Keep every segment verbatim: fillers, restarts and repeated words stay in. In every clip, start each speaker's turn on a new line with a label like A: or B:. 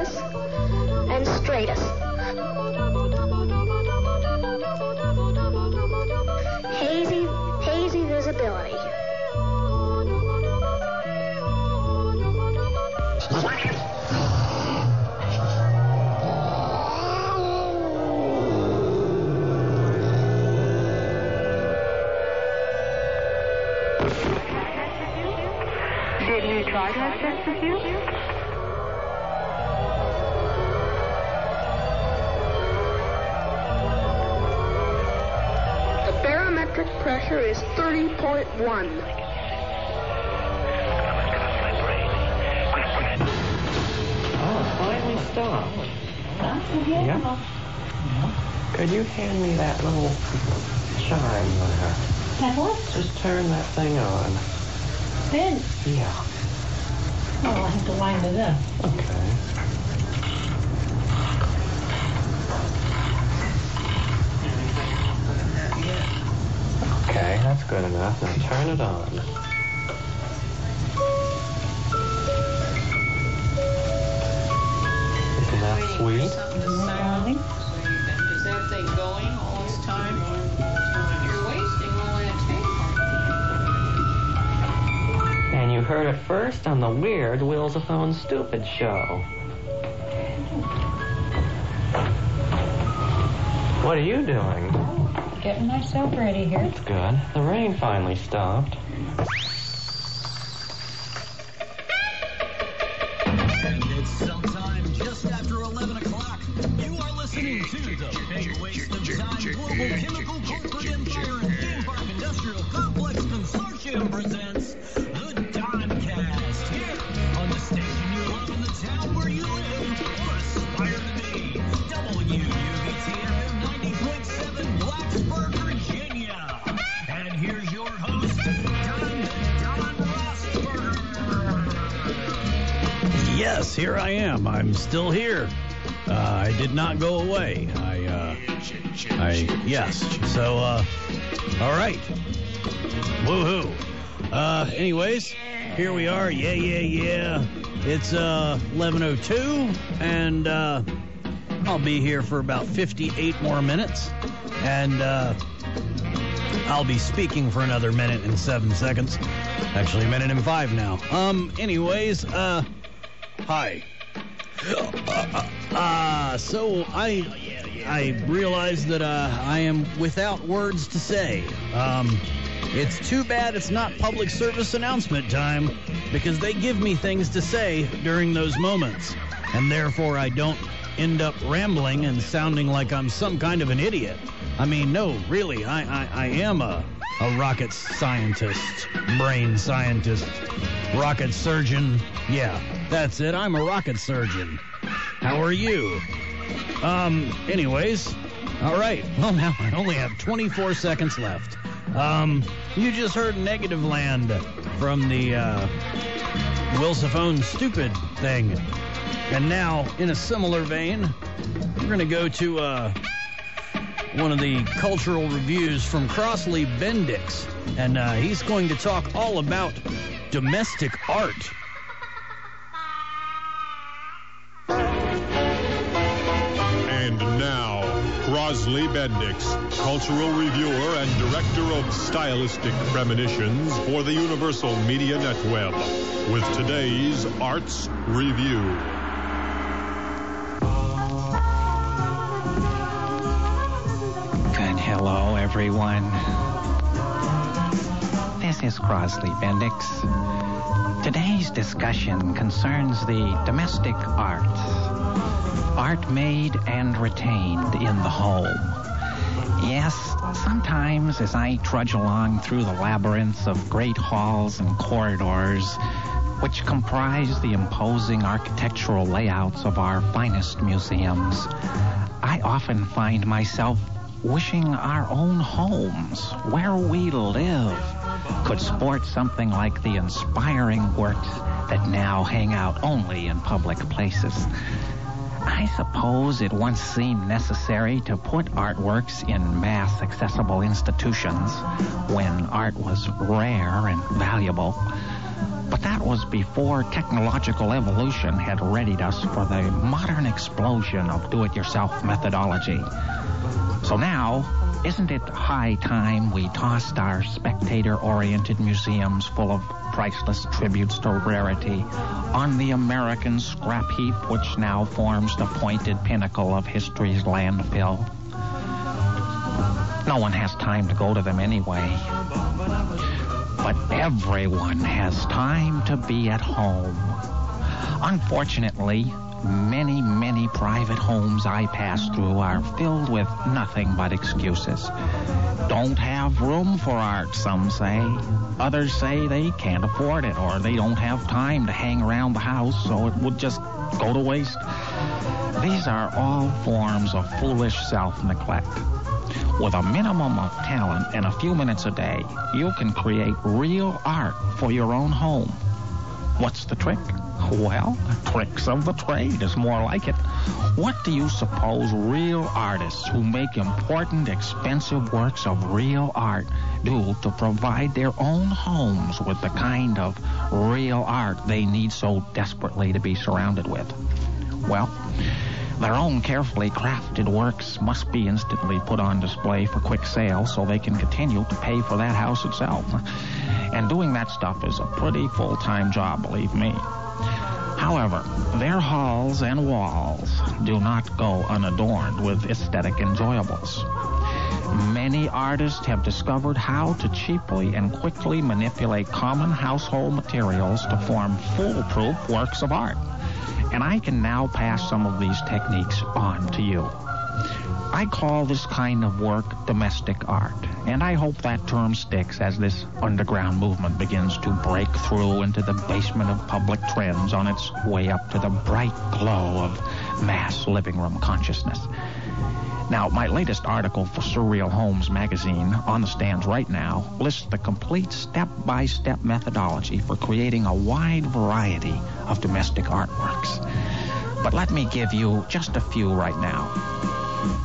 A: brightest and straightest. Hazy, hazy visibility.
B: Did you try to have sex with you?
A: The barometric pressure is thirty point one.
C: Oh, it finally stopped. Yeah. Could you hand me that little chime there?
D: That what?
C: Just turn that thing on.
D: Then?
C: Yeah.
D: Oh, I'll have to wind it up.
C: Okay. Okay, that's good enough. Now turn it on. Isn't that sweet?
D: Darling.
E: Is that thing going all this time? You're wasting all that tape.
C: And you heard it first on the weird Will's a Phone Stupid show. What are you doing?
D: Getting myself ready here.
C: That's good. The rain finally stopped.
F: And it's sometime just after eleven o'clock. You are listening to the Big Waste of Time Global Chemical Corporate Empire and Theme Park Industrial Complex Consortium presents the Dimecast here on the station you love in the town where you live or aspire to be. W U B T F M ninety point seven Blacksburg, Virginia. And here's your host, Diamond Don Rossberger.
G: Yes, here I am. I'm still here. Uh, I did not go away. I, uh, I, yes. So, uh, all right. Woohoo. Uh, anyways, here we are. Yeah, yeah, yeah. It's, uh, eleven oh two, and, uh, I'll be here for about fifty-eight more minutes, and, uh, I'll be speaking for another minute and seven seconds. Actually, a minute and five now. Um, anyways, uh, hi. Uh, uh, so I I realize that uh, I am without words to say. Um, it's too bad it's not public service announcement time, because they give me things to say during those moments, and therefore I don't end up rambling and sounding like I'm some kind of an idiot. I mean, no, really, I, I, I am a, a rocket scientist, brain scientist, rocket surgeon. Yeah, that's it. I'm a rocket surgeon. How are you? Um, anyways, all right. Well, now I only have twenty-four seconds left. Um, you just heard Negative Land from the, uh, Will's a Phone Stupid thing. And now, in a similar vein, we're going to go to, uh, one of the cultural reviews from Crossley Bendix. And, uh, he's going to talk all about domestic art.
H: And now, Crossley Bendix, cultural reviewer and director of stylistic premonitions for the Universal Media Netweb, with today's Arts Review.
I: Good hello, everyone. This is Crossley Bendix. Today's discussion concerns the domestic arts. Art made and retained in the home. Yes, sometimes as I trudge along through the labyrinths of great halls and corridors, which comprise the imposing architectural layouts of our finest museums, I often find myself wishing our own homes, where we live, could sport something like the inspiring works that now hang out only in public places. I suppose it once seemed necessary to put artworks in mass-accessible institutions when art was rare and valuable. But that was before technological evolution had readied us for the modern explosion of do-it-yourself methodology. So now, isn't it high time we tossed our spectator-oriented museums full of priceless tributes to rarity on the American scrap heap which now forms the pointed pinnacle of history's landfill? No one has time to go to them anyway. But everyone has time to be at home. Unfortunately, many, many private homes I pass through are filled with nothing but excuses. Don't have room for art, some say. Others say they can't afford it, or they don't have time to hang around the house, so it would just go to waste. These are all forms of foolish self-neglect. With a minimum of talent and a few minutes a day, you can create real art for your own home. What's the trick? Well, tricks of the trade is more like it. What do you suppose real artists who make important, expensive works of real art do to provide their own homes with the kind of real art they need so desperately to be surrounded with? Well, their own carefully crafted works must be instantly put on display for quick sale so they can continue to pay for that house itself. And doing that stuff is a pretty full-time job, believe me. However, their halls and walls do not go unadorned with aesthetic enjoyables. Many artists have discovered how to cheaply and quickly manipulate common household materials to form foolproof works of art. And I can now pass some of these techniques on to you. I call this kind of work domestic art, and I hope that term sticks as this underground movement begins to break through into the basement of public trends on its way up to the bright glow of mass living room consciousness. Now, my latest article for Surreal Homes magazine, on the stands right now, lists the complete step-by-step methodology for creating a wide variety of domestic artworks. But let me give you just a few right now.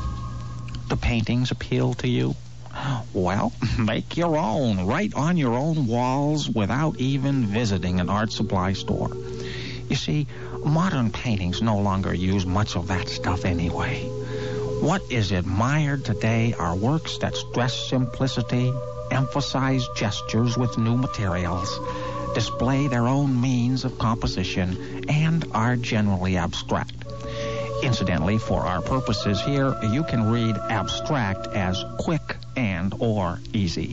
I: The paintings appeal to you? Well, make your own, right on your own walls without even visiting an art supply store. You see, modern paintings no longer use much of that stuff anyway. What is admired today are works that stress simplicity, emphasize gestures with new materials, display their own means of composition, and are generally abstract. Incidentally, for our purposes here, you can read abstract as quick and or easy.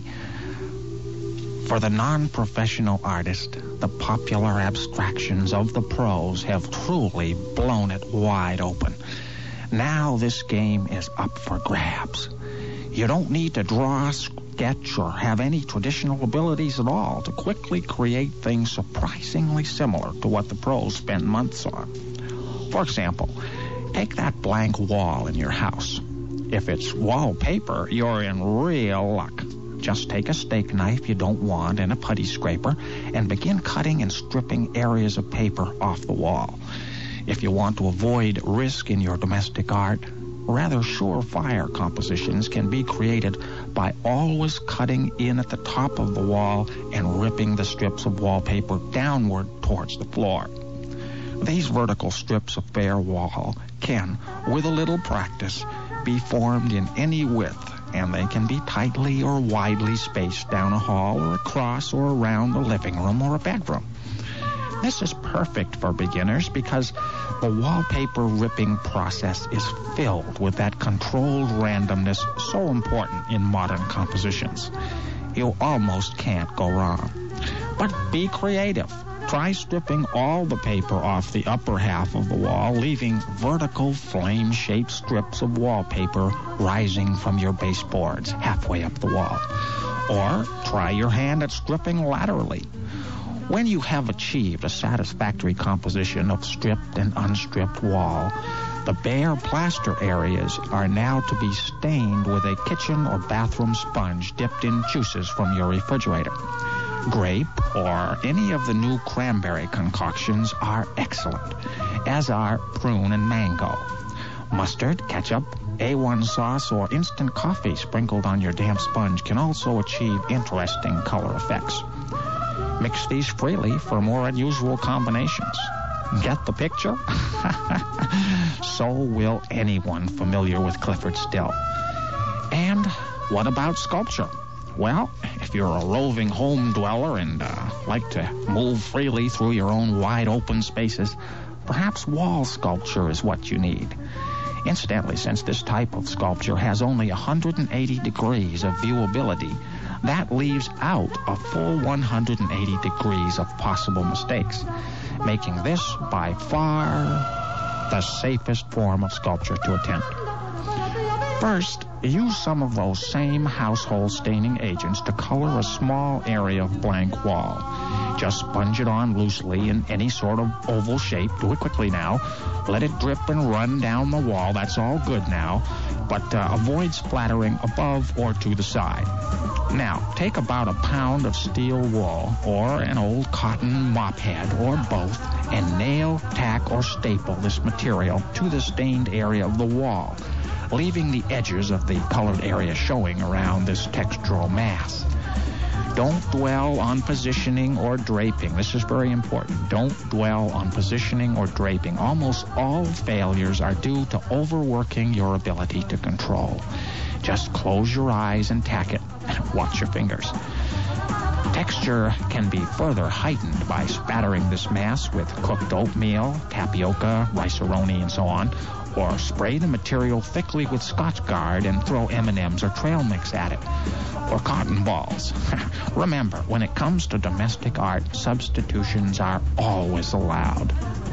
I: For the non-professional artist, the popular abstractions of the pros have truly blown it wide open. Now this game is up for grabs. You don't need to draw, sketch, or have any traditional abilities at all to quickly create things surprisingly similar to what the pros spend months on. For example, take that blank wall in your house. If it's wallpaper, you're in real luck. Just take a steak knife you don't want and a putty scraper and begin cutting and stripping areas of paper off the wall. If you want to avoid risk in your domestic art, rather surefire compositions can be created by always cutting in at the top of the wall and ripping the strips of wallpaper downward towards the floor. These vertical strips of fair wall can, with a little practice, be formed in any width, and they can be tightly or widely spaced down a hall or across or around a living room or a bedroom. This is perfect for beginners because the wallpaper ripping process is filled with that controlled randomness so important in modern compositions. You almost can't go wrong. But be creative. Try stripping all the paper off the upper half of the wall, leaving vertical flame-shaped strips of wallpaper rising from your baseboards halfway up the wall. Or try your hand at stripping laterally. When you have achieved a satisfactory composition of stripped and unstripped wall, the bare plaster areas are now to be stained with a kitchen or bathroom sponge dipped in juices from your refrigerator. Grape or any of the new cranberry concoctions are excellent, as are prune and mango. Mustard, ketchup, A one sauce, or instant coffee sprinkled on your damp sponge can also achieve interesting color effects. Mix these freely for more unusual combinations. Get the picture? So will anyone familiar with Clyfford Still. And what about sculpture? Well, if you're a roving home dweller and uh, like to move freely through your own wide open spaces, perhaps wall sculpture is what you need. Incidentally, since this type of sculpture has only one hundred eighty degrees of viewability, that leaves out a full one hundred eighty degrees of possible mistakes, making this by far the safest form of sculpture to attempt. First, use some of those same household staining agents to color a small area of blank wall. Just sponge it on loosely in any sort of oval shape. Do it quickly now. Let it drip and run down the wall. That's all good now. But uh, avoid splattering above or to the side. Now, take about a pound of steel wool or an old cotton mop head or both and nail, tack, or staple this material to the stained area of the wall, leaving the edges of the colored area showing around this textural mass. Don't dwell on positioning or draping. This is very important. Don't dwell on positioning or draping. Almost all failures are due to overworking your ability to control. Just close your eyes and tack it. Watch your fingers. Texture can be further heightened by spattering this mass with cooked oatmeal, tapioca, rice-a-roni, and so on, or spray the material thickly with Scotchgard and throw M and M's or trail mix at it, or cotton balls. Remember, when it comes to domestic art, substitutions are always allowed.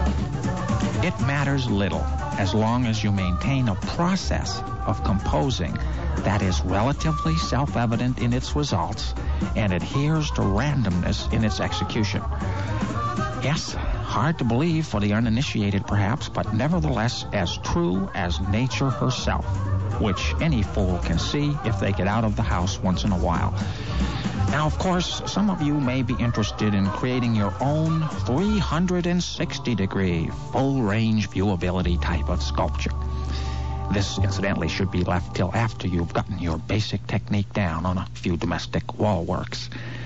I: It matters little as long as you maintain a process of composing that is relatively self-evident in its results and adheres to randomness in its execution. Yes, hard to believe for the uninitiated perhaps, but nevertheless as true as nature herself, which any fool can see if they get out of the house once in a while. Now, of course, some of you may be interested in creating your own three hundred sixty degree full-range viewability type of sculpture. This, incidentally, should be left till after you've gotten your basic technique down on a few domestic wall works.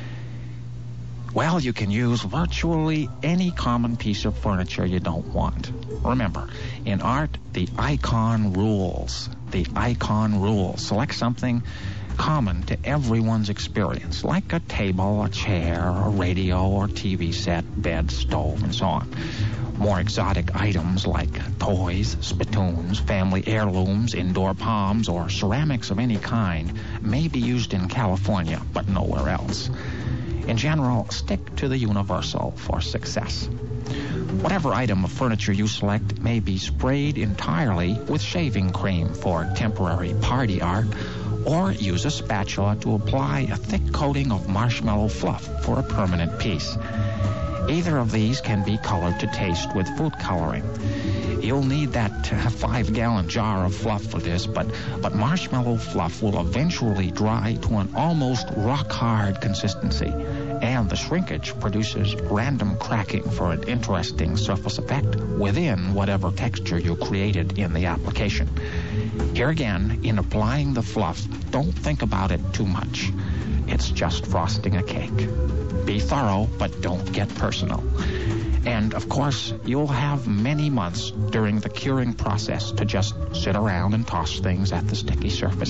I: Well, you can use virtually any common piece of furniture you don't want. Remember, in art, the icon rules. The icon rules. Select something common to everyone's experience, like a table, a chair, a radio or T V set, bed, stove, and so on. More exotic items like toys, spittoons, family heirlooms, indoor palms, or ceramics of any kind may be used in California, but nowhere else. In general, stick to the universal for success. Whatever item of furniture you select may be sprayed entirely with shaving cream for temporary party art, or use a spatula to apply a thick coating of marshmallow fluff for a permanent piece. Either of these can be colored to taste with food coloring. You'll need that uh, five-gallon jar of fluff for this, but, but marshmallow fluff will eventually dry to an almost rock-hard consistency, and the shrinkage produces random cracking for an interesting surface effect within whatever texture you created in the application. Here again, in applying the fluff, don't think about it too much. It's just frosting a cake. Be thorough, but don't get personal. And, of course, you'll have many months during the curing process to just sit around and toss things at the sticky surface.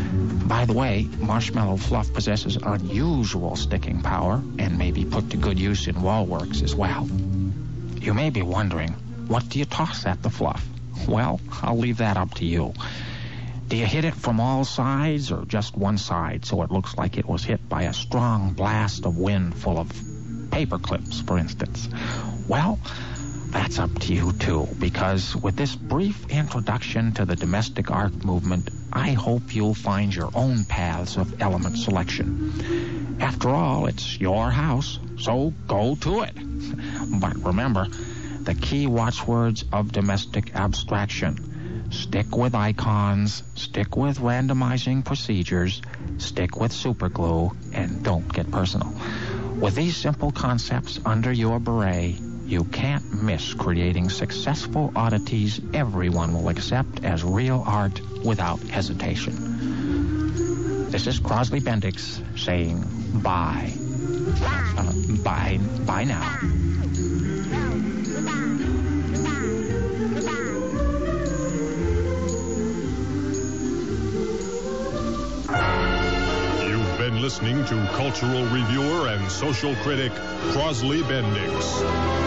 I: By the way, marshmallow fluff possesses unusual sticking power and may be put to good use in wall works as well. You may be wondering, what do you toss at the fluff? Well, I'll leave that up to you. Do you hit it from all sides or just one side so it looks like it was hit by a strong blast of wind full of paper clips, for instance? Well, that's up to you, too, because with this brief introduction to the domestic art movement, I hope you'll find your own paths of element selection. After all, it's your house, so go to it. But remember, the key watchwords of domestic abstraction: stick with icons, stick with randomizing procedures, stick with superglue, and don't get personal. With these simple concepts under your beret, you can't miss creating successful oddities everyone will accept as real art without hesitation. This is Crosley Bendix saying bye. Uh, bye. Bye now.
H: You've been listening to cultural reviewer and social critic Crosley Bendix.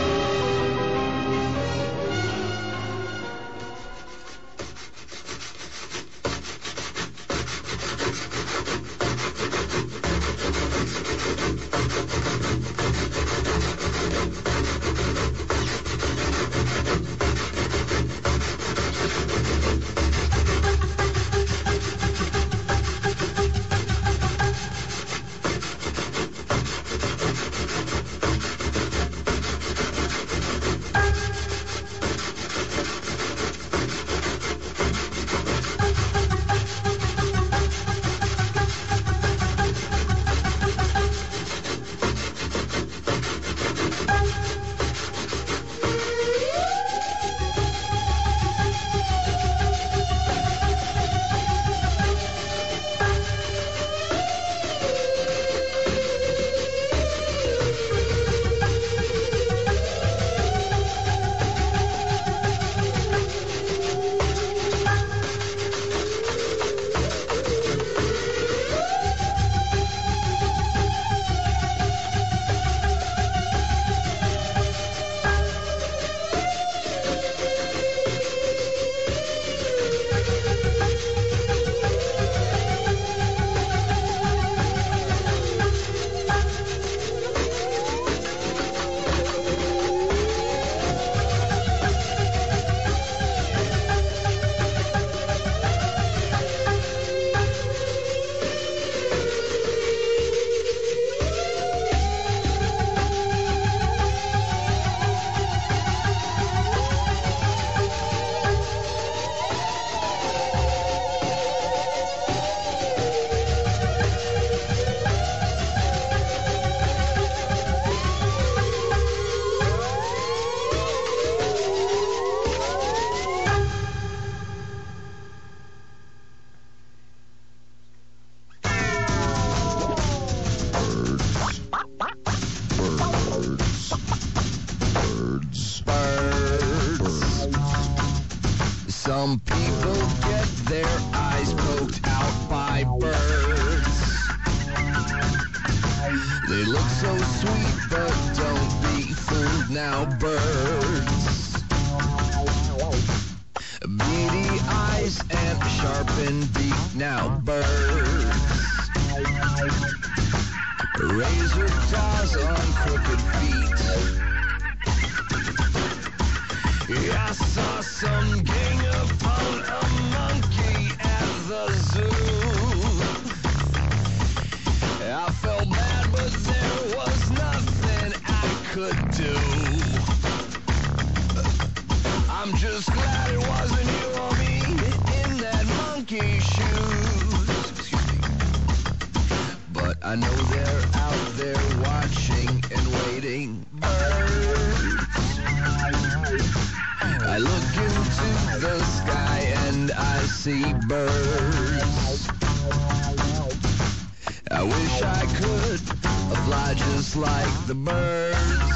J: Some people get their eyes poked out by birds. They look so sweet, but don't be fooled now, birds. Beady eyes and sharpened beak now, birds. Razor claws on crooked feet. I saw some gang upon a monkey at the zoo. I felt bad, but there was nothing I could do. I'm just glad it wasn't you or me in that monkey shoes. Excuse me. But I know they're out there watching and waiting. Birds. I look into the sky and I see birds. I wish I could fly just like the birds.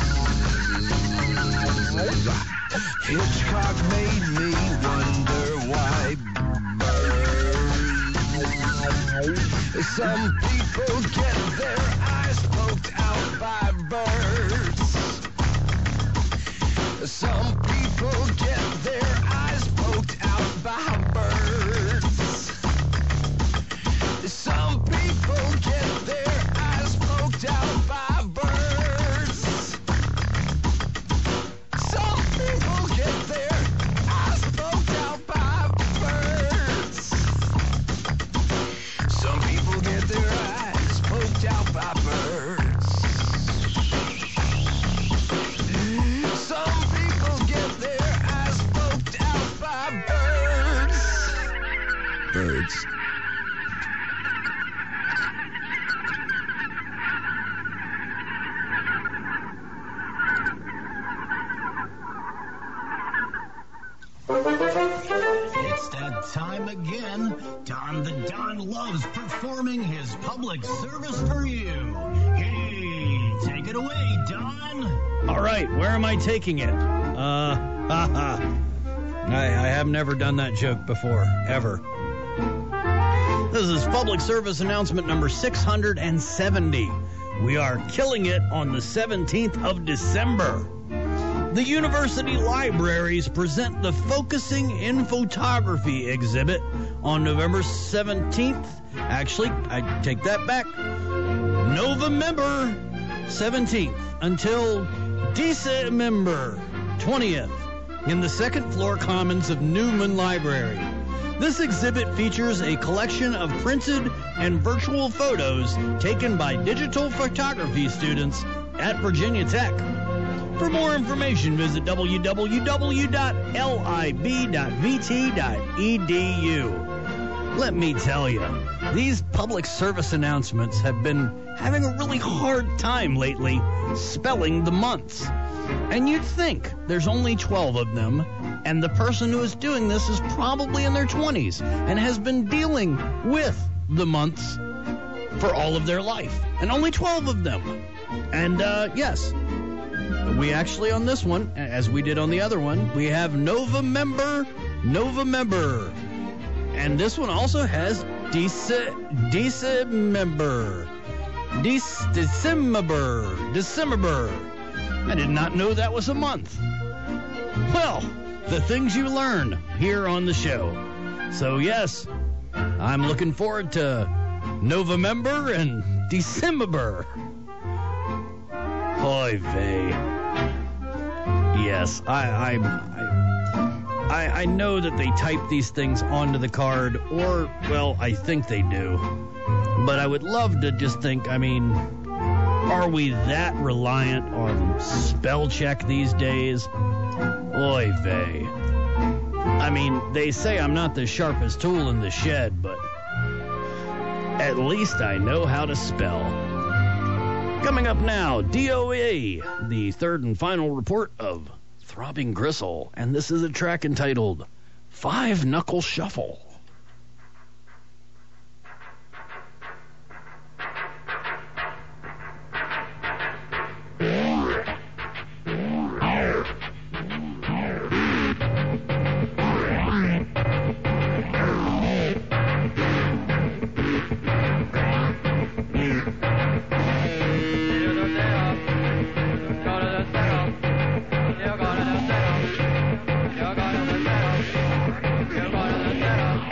J: Hitchcock made me wonder why birds. Some people get their eyes poked out by birds. Some people get their eyes poked out by birds. Some people get their eyes poked out by birds. Some people get their eyes poked out by birds. Some people get their eyes poked out by birds. Some people get their eyes poked out by birds. Birds.
F: Don loves performing his public service for you. Hey, take it away, Don.
G: All right, where am I taking it? Uh, haha. I, I have never done that joke before, ever. This is public service announcement number six hundred seventy. We are killing it on the seventeenth of December. The university libraries present the Focusing in Photography exhibit on November seventeenth. Actually, I take that back. November seventeenth until December twentieth in the second floor commons of Newman Library. This exhibit features a collection of printed and virtual photos taken by digital photography students at Virginia Tech. For more information, visit w w w dot lib dot v t dot e d u. Let me tell you, these public service announcements have been having a really hard time lately spelling the months. And you'd think there's only twelve of them, and the person who is doing this is probably in their twenties and has been dealing with the months for all of their life. And only twelve of them. And, uh, yes, we actually on this one, as we did on the other one, we have November, November. And this one also has Dece- December. Dec- December. December. I did not know that was a month. Well, the things you learn here on the show. So, yes, I'm looking forward to November and December. Oy vey. Yes, I, I, I, I know that they type these things onto the card, or, well, I think they do. But I would love to just think, I mean, are we that reliant on spell check these days? Oy vey. I mean, they say I'm not the sharpest tool in the shed, but at least I know how to spell. Coming up now, D O A, the third and final report of Throbbing Gristle, and this is a track entitled Five Knuckle Shuffle.
K: You're gonna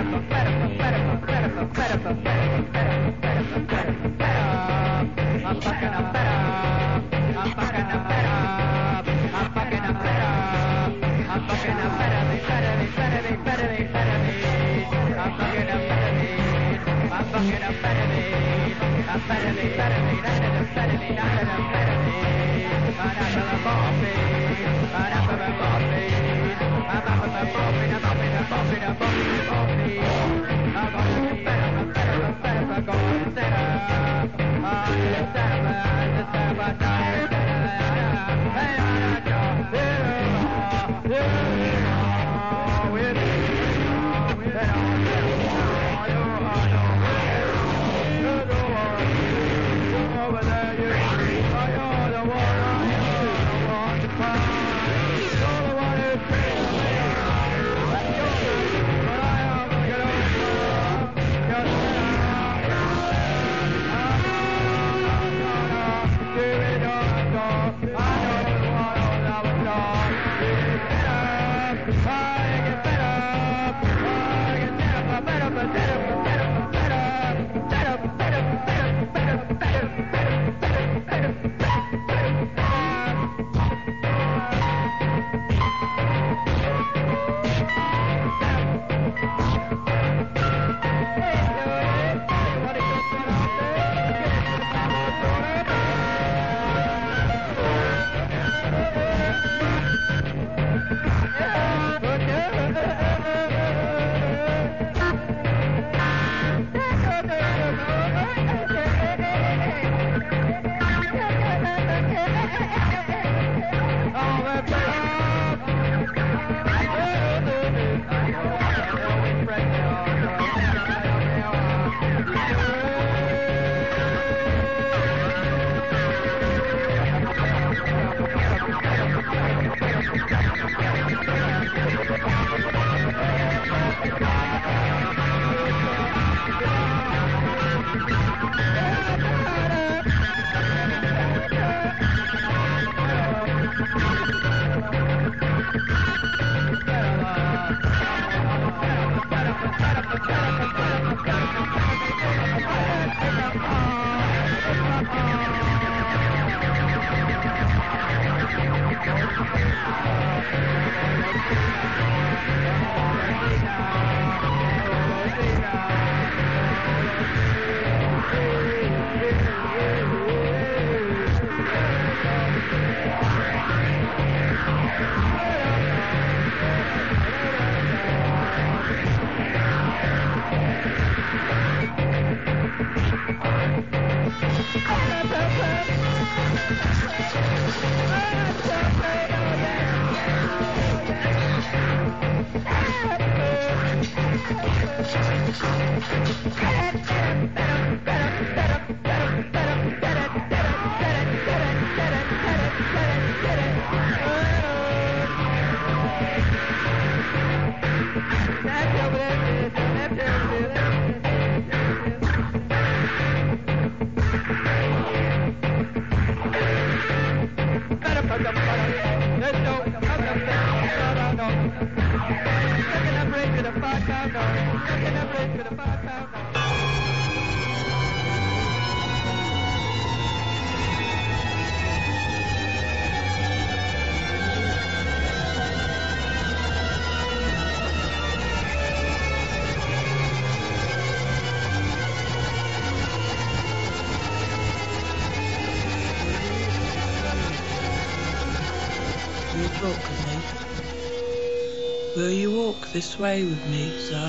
K: Will you walk this way with me, sir?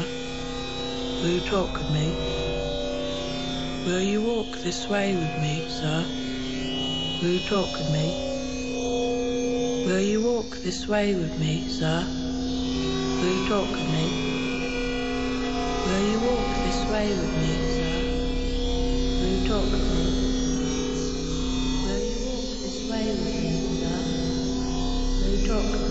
K: Will you talk with me? Will you walk this way with me, sir? Will you talk with me? Will you walk this way with me, sir? Will you talk with me? Will you walk this way with me, sir? Will you talk with me? Will you walk this way with me, sir? Will you talk with me?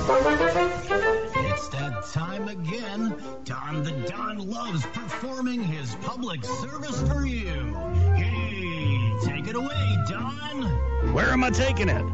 F: It's that time again. Don the Don loves performing his public service for you. Hey, take it away, Don.
G: Where am I taking it?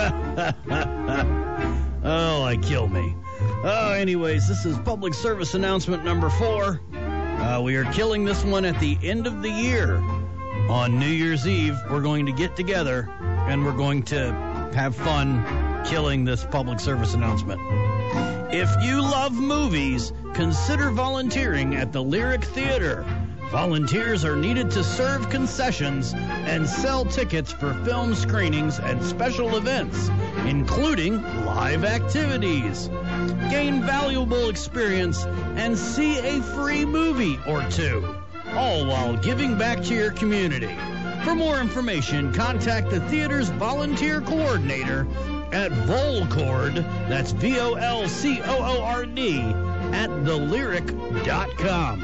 G: Oh, I kill me. Oh, anyways, this is public service announcement number four. Uh, we are killing this one at the end of the year. On New Year's Eve, we're going to get together and we're going to have fun killing this public service announcement. If you love movies, consider volunteering at the Lyric Theater. Volunteers are needed to serve concessions and sell tickets for film screenings and special events, including live activities. Gain valuable experience and see a free movie or two, all while giving back to your community. For more information, contact the theater's volunteer coordinator at Volcord, that's V O L C O O R D, at the lyric dot com.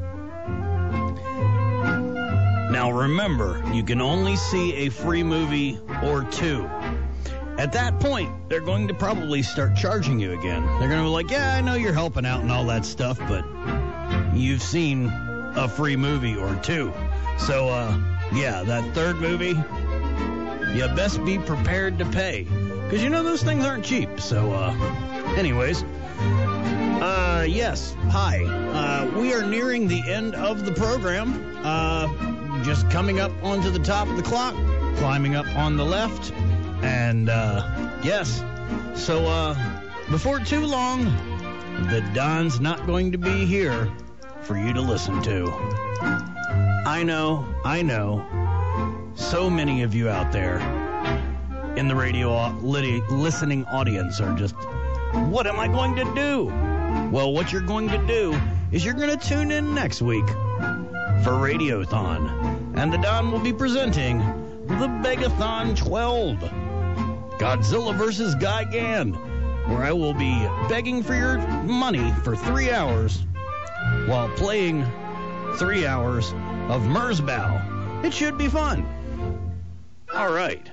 G: Now remember, you can only see a free movie or two. At that point, they're going to probably start charging you again. They're going to be like, yeah, I know you're helping out and all that stuff, but you've seen a free movie or two. So, uh, yeah, that third movie, you best be prepared to pay. Because you know those things aren't cheap. So, uh, anyways, uh, yes, hi. Uh, we are nearing the end of the program. Uh, just coming up onto the top of the clock, climbing up on the left. And, uh, yes, so, uh, before too long, the Don's not going to be here for you to listen to. I know, I know, so many of you out there in the radio li- listening audience are just, what am I going to do? Well, what you're going to do is you're going to tune in next week for Radiothon. And the Don will be presenting the Begathon twelve, Godzilla versus Gigan, where I will be begging for your money for three hours while playing three hours of Merzbow. It should be fun. All right.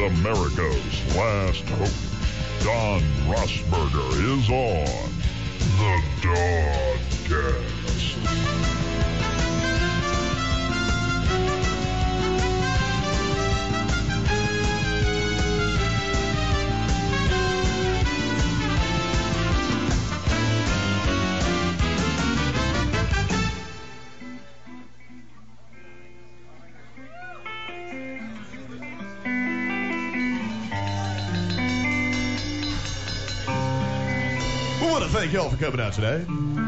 L: America's last hope, Don Rossberger, is on the Dogcast.
M: We want to thank y'all for coming out today.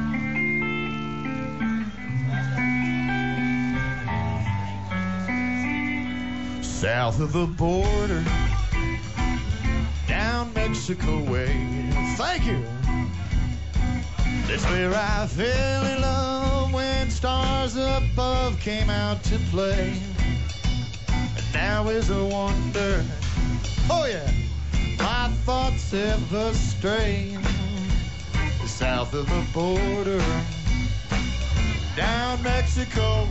M: South of the border, down Mexico way. Thank you. That's where I fell in love when stars above came out to play. And now is a wonder. Oh yeah, my thoughts ever stray. South of the border, down Mexico.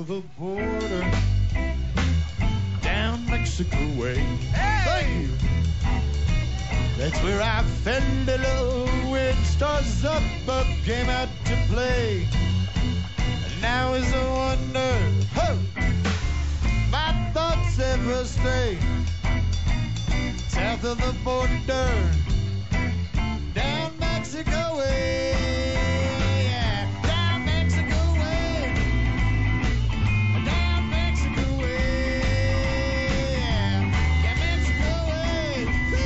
M: of the border, down Mexico way. Thank you. That's where I fell in love with stars up above came out to play. And now is a wonder, ho, my thoughts ever stay south of the border, down Mexico way. Yeah, down Mexico way. Down Mexico way. Yeah, yeah, Mexico way.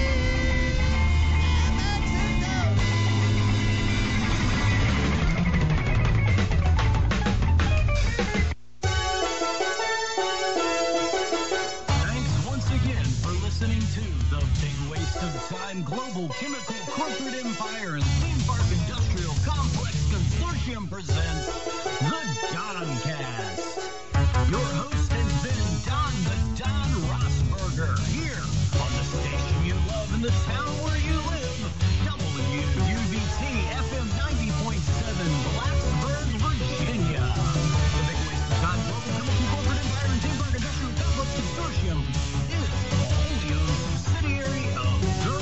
F: Thanks once again for listening to the Big Waste of Time Global Chemical Corporate Empire and Theme Park Industrial Complex Consortium presents